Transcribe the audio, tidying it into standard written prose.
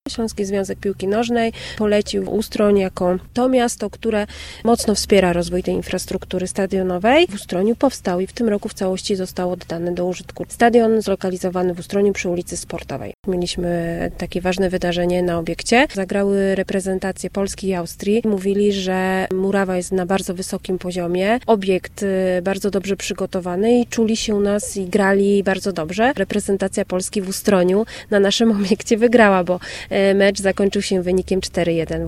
Śląski Związek Piłki Nożnej polecił Ustroń jako to miasto, które mocno wspiera rozwój tej infrastruktury stadionowej. W Ustroniu powstał i w tym roku w całości został oddany do użytku stadion zlokalizowany w Ustroniu przy ulicy Sportowej. Mieliśmy takie ważne wydarzenie na obiekcie. Zagrały reprezentacje Polski i Austrii. Mówili, że murawa jest na bardzo wysokim poziomie. Obiekt bardzo dobrze przygotowany i czuli się u nas i grali bardzo dobrze. Reprezentacja Polski w Ustroniu na naszym obiekcie wygrała, bo mecz zakończył się wynikiem 4-1.